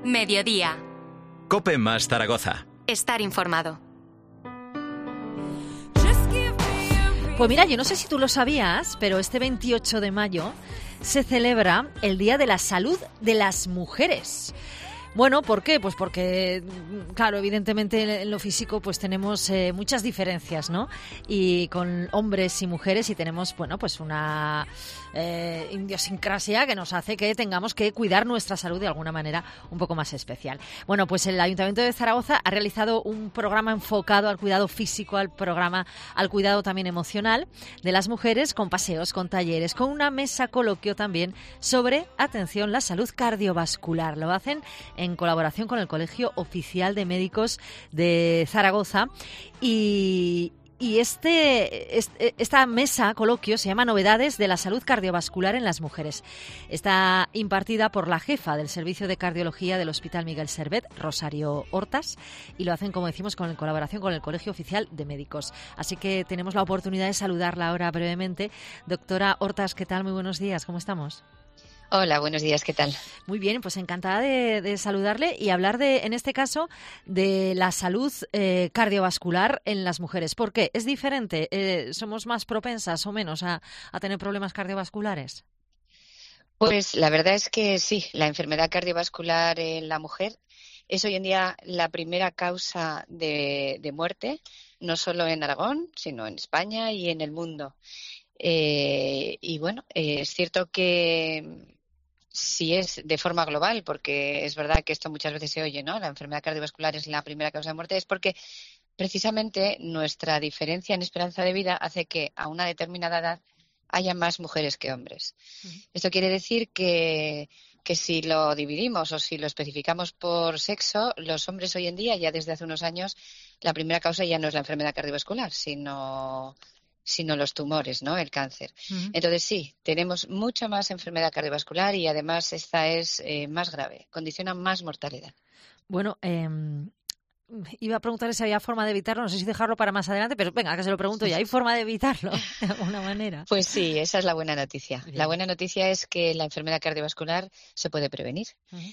Mediodía. COPE más Zaragoza. Estar informado. Pues mira, yo no sé si tú lo sabías, pero este 28 de mayo se celebra el Día de la Salud de las Mujeres. Bueno, ¿por qué? Pues porque, claro, evidentemente en lo físico pues tenemos muchas diferencias, ¿no? Y con hombres y mujeres y tenemos, bueno, pues una idiosincrasia que nos hace que tengamos que cuidar nuestra salud de alguna manera un poco más especial. Bueno, pues el Ayuntamiento de Zaragoza ha realizado un programa enfocado al cuidado físico, al cuidado también emocional de las mujeres, con paseos, con talleres, con una mesa coloquio también sobre, atención, la salud cardiovascular. Lo hacen en colaboración con el Colegio Oficial de Médicos de Zaragoza y esta mesa coloquio se llama Novedades de la salud cardiovascular en las mujeres. Está impartida por la jefa del Servicio de Cardiología del Hospital Miguel Servet, Rosario Hortas, y lo hacen, como decimos, en colaboración con el Colegio Oficial de Médicos. Así que tenemos la oportunidad de saludarla ahora brevemente. Doctora Hortas, ¿qué tal? Muy buenos días, ¿cómo estamos? Hola, buenos días, ¿qué tal? Muy bien, pues encantada de saludarle y hablar en este caso, de la salud cardiovascular en las mujeres. ¿Por qué? ¿Es diferente? ¿Somos más propensas o menos a tener problemas cardiovasculares? Pues la verdad es que sí, la enfermedad cardiovascular en la mujer es hoy en día la primera causa de muerte, no solo en Aragón, sino en España y en el mundo. Y bueno, es cierto que sí es de forma global, porque es verdad que esto muchas veces se oye, ¿no? La enfermedad cardiovascular es la primera causa de muerte, es porque precisamente nuestra diferencia en esperanza de vida hace que a una determinada edad haya más mujeres que hombres. Esto quiere decir que si lo dividimos o si lo especificamos por sexo, los hombres hoy en día, ya desde hace unos años, la primera causa ya no es la enfermedad cardiovascular, sino los tumores, ¿no? El cáncer. Entonces sí, tenemos mucha más enfermedad cardiovascular y además esta es más grave, condiciona más mortalidad. Bueno, iba a preguntarle si había forma de evitarlo, no sé si dejarlo para más adelante, pero venga, que se lo pregunto ya. ¿Hay forma de evitarlo de alguna manera? Pues sí, esa es la buena noticia. Bien. La buena noticia es que la enfermedad cardiovascular se puede prevenir.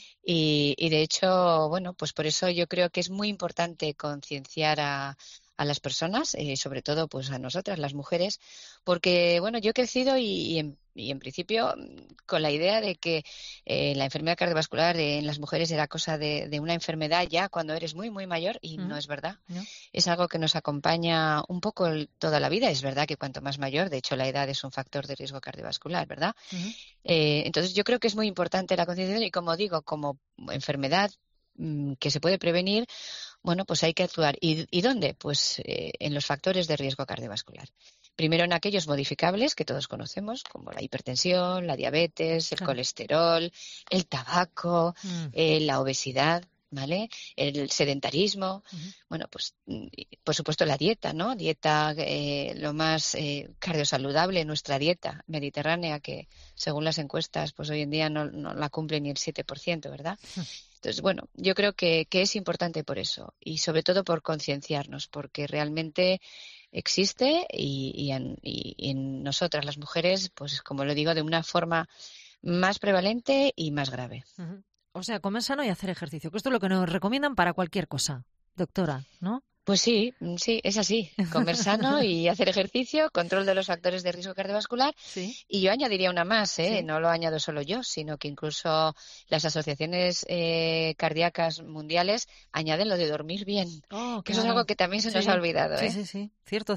Y de hecho, bueno, pues por eso yo creo que es muy importante concienciar a las personas, sobre todo pues a nosotras, las mujeres, porque bueno, yo he crecido y en principio con la idea de que la enfermedad cardiovascular en las mujeres era cosa de una enfermedad ya cuando eres muy, muy mayor y no es verdad. ¿No? Es algo que nos acompaña un poco toda la vida. Es verdad que cuanto más mayor, de hecho la edad es un factor de riesgo cardiovascular, ¿verdad? Entonces yo creo que es muy importante la concienciación y, como digo, como enfermedad que se puede prevenir, bueno, pues hay que actuar. ¿Y dónde? Pues en los factores de riesgo cardiovascular. Primero en aquellos modificables que todos conocemos, como la hipertensión, la diabetes, el colesterol, el tabaco, la obesidad, ¿vale? El sedentarismo. Bueno, pues por supuesto la dieta, ¿no? Dieta lo más cardiosaludable, nuestra dieta mediterránea, que según las encuestas, pues hoy en día no la cumple ni el 7%, ¿verdad? Entonces, bueno, yo creo que es importante por eso y sobre todo por concienciarnos, porque realmente existe y en nosotras las mujeres, pues como lo digo, de una forma más prevalente y más grave. O sea, comer sano y hacer ejercicio, que esto es lo que nos recomiendan para cualquier cosa, doctora, ¿no? Pues sí, es así. Comer sano y hacer ejercicio, control de los factores de riesgo cardiovascular. Sí. Y yo añadiría una más, ¿eh? Sí. No lo añado solo yo, sino que incluso las asociaciones cardíacas mundiales añaden lo de dormir bien. Oh, que claro. Eso es algo que también se nos ha olvidado, ¿eh? Sí. Cierto.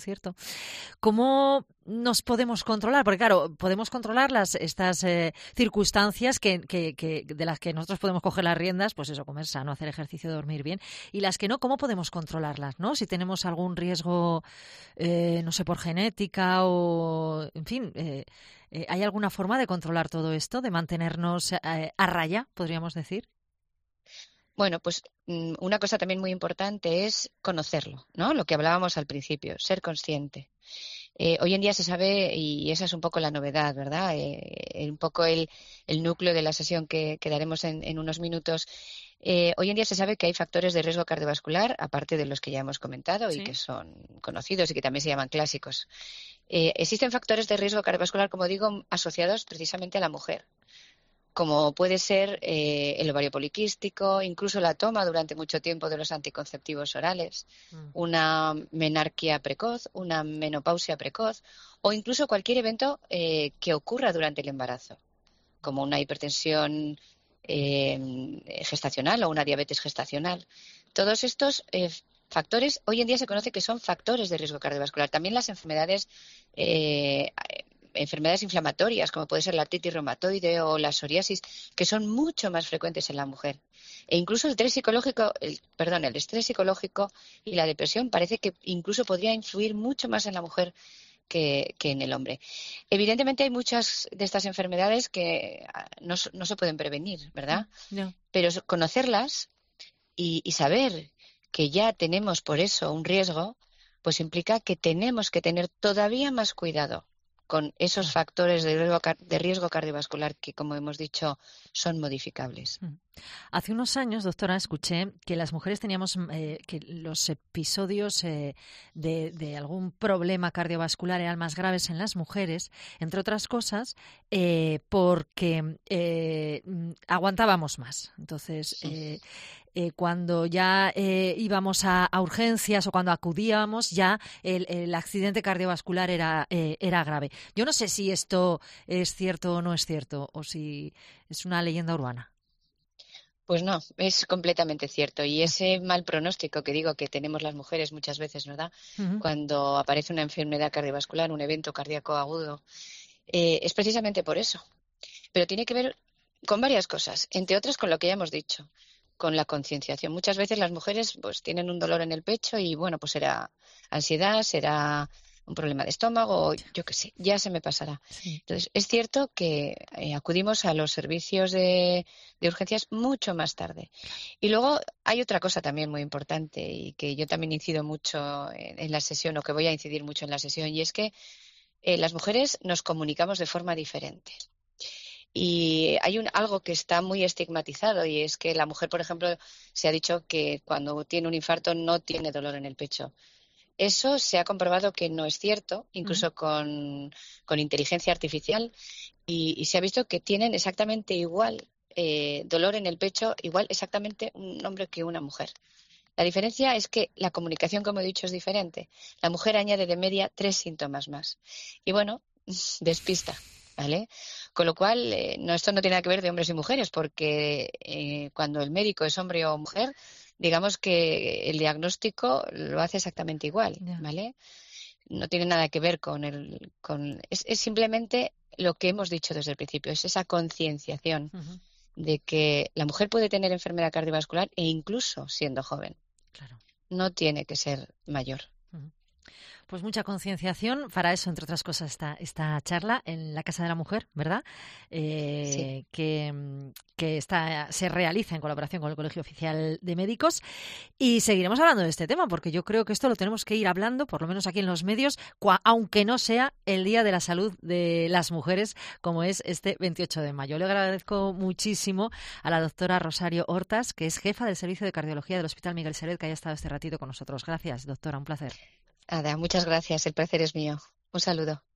¿Cómo nos podemos controlar? Porque claro, podemos controlar estas circunstancias que de las que nosotros podemos coger las riendas, pues eso, comer sano, hacer ejercicio, dormir bien. Y las que no, ¿cómo podemos controlarlas? ¿No? Si tenemos algún riesgo, no sé, por genética o, en fin, ¿hay alguna forma de controlar todo esto, de mantenernos a raya, podríamos decir? Bueno, pues una cosa también muy importante es conocerlo, ¿no? Lo que hablábamos al principio, ser consciente. Hoy en día se sabe, y esa es un poco la novedad, ¿verdad? Un poco el núcleo de la sesión que daremos en unos minutos. Hoy en día se sabe que hay factores de riesgo cardiovascular, aparte de los que ya hemos comentado y que son conocidos y que también se llaman clásicos. Existen factores de riesgo cardiovascular, como digo, asociados precisamente a la mujer. como puede ser el ovario poliquístico, incluso la toma durante mucho tiempo de los anticonceptivos orales, una menarquia precoz, una menopausia precoz o incluso cualquier evento que ocurra durante el embarazo, como una hipertensión gestacional o una diabetes gestacional. Todos estos factores hoy en día se conoce que son factores de riesgo cardiovascular. También las enfermedades inflamatorias, como puede ser la artritis reumatoide o la psoriasis, que son mucho más frecuentes en la mujer. E incluso el estrés psicológico y la depresión parece que incluso podría influir mucho más en la mujer que en el hombre. Evidentemente hay muchas de estas enfermedades que no se pueden prevenir, ¿verdad? No. Pero conocerlas y saber que ya tenemos por eso un riesgo, pues implica que tenemos que tener todavía más cuidado con esos factores de riesgo cardiovascular que, como hemos dicho, son modificables. Hace unos años, doctora, escuché que las mujeres teníamos que los episodios de algún problema cardiovascular eran más graves en las mujeres, entre otras cosas, porque aguantábamos más. Entonces, cuando ya íbamos a urgencias o cuando acudíamos, ya el accidente cardiovascular era grave. Yo no sé si esto es cierto o no es cierto, o si es una leyenda urbana. Pues no, es completamente cierto. Y ese mal pronóstico que digo que tenemos las mujeres muchas veces, ¿verdad? Cuando aparece una enfermedad cardiovascular, un evento cardíaco agudo, es precisamente por eso. Pero tiene que ver con varias cosas, entre otras con lo que ya hemos dicho, con la concienciación. Muchas veces las mujeres pues tienen un dolor en el pecho y bueno, pues será ansiedad, será un problema de estómago, yo qué sé, ya se me pasará. Sí. Entonces, es cierto que acudimos a los servicios de urgencias mucho más tarde. Y luego hay otra cosa también muy importante y que yo también incido mucho en la sesión, o que voy a incidir mucho en la sesión, y es que las mujeres nos comunicamos de forma diferente. Y hay algo que está muy estigmatizado, y es que la mujer, por ejemplo, se ha dicho que cuando tiene un infarto no tiene dolor en el pecho. Eso se ha comprobado que no es cierto, incluso con inteligencia artificial, y se ha visto que tienen exactamente igual dolor en el pecho, igual exactamente un hombre que una mujer. La diferencia es que la comunicación, como he dicho, es diferente. La mujer añade de media 3 síntomas más. Y bueno, despista, ¿vale? Con lo cual, esto no tiene nada que ver de hombres y mujeres, porque cuando el médico es hombre o mujer, digamos que el diagnóstico lo hace exactamente igual, ¿vale? No tiene nada que ver es simplemente lo que hemos dicho desde el principio, es esa concienciación de que la mujer puede tener enfermedad cardiovascular e incluso siendo joven. Claro. No tiene que ser mayor. Pues mucha concienciación, para eso, entre otras cosas, esta charla en la Casa de la Mujer, ¿verdad? Sí. Que se realiza en colaboración con el Colegio Oficial de Médicos, y seguiremos hablando de este tema, porque yo creo que esto lo tenemos que ir hablando, por lo menos aquí en los medios, aunque no sea el Día de la Salud de las Mujeres, como es este 28 de mayo. Le agradezco muchísimo a la doctora Rosario Hortas, que es jefa del Servicio de Cardiología del Hospital Miguel Servet, que haya estado este ratito con nosotros. Gracias, doctora, un placer. Ada, muchas gracias. El placer es mío. Un saludo.